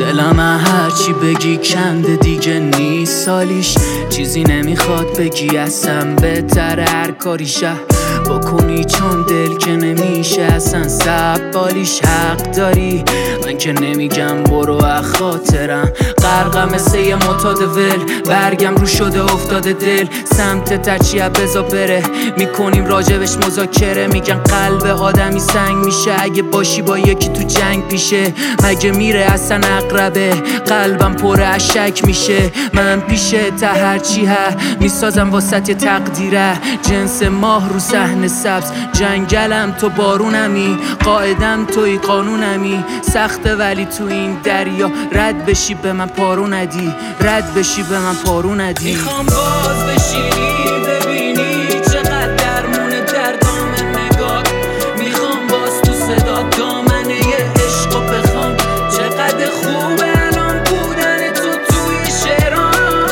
دلم هرچی بگی کنده دیگه نیست سالیش، چیزی نمیخواد بگی اصلا بهتره هر کاریشه بکنی، چون دل که نمیشه اصلا سبالیش. حق داری من که نمیگم برو از خاطرم، غرقم مثل یه معتاد ول، برگم رو شده افتاده دل سمت ترچیه بزا بره، میکنیم راجبش مذاکره، میگن قلب آدمی سنگ میشه اگه باشی با یکی تو جنگ پیشه، مگه میره اصلا اقربه قلبم پر از شک میشه، من پیشه تا هرچی میسازم واسط یه تقدیره، جنس ماه رو صحن سبز، جنگلم تو بارونمی، قائدم توی قانونمی، سخته ولی تو این دریا رد بشی به من پارو ندی، رد بشی به من پارو ندی. میخوام باز بشینی ببینی چقدر درمونه در دامن نگاه، میخوام باز تو صدا دامنه یه عشقو بخوام، چقدر خوبه الان بودن تو توی شعرام.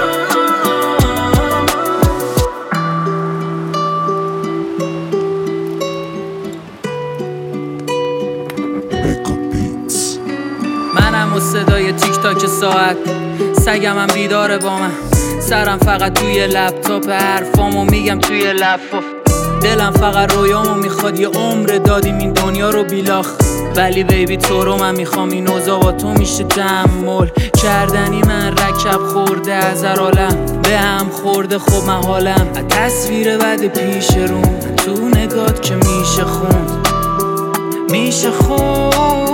منم و صدای تیک تاک ساعت، سگم هم بیداره با من، سرم فقط توی لپتاپ، حرفامو میگم توی لفاف، دلم فقط رویامو میخواد یه عمر دادیم این دنیا رو بیلاخ، ولی بیبی تو رو من میخوام، این اوضاع با تو میشه تحمل کردنی، من رکب خورده از هر عالم به هم خورده، خب من حالم از تصویر بد پیش روم، تو نگات که میشه خوند میشه خوند.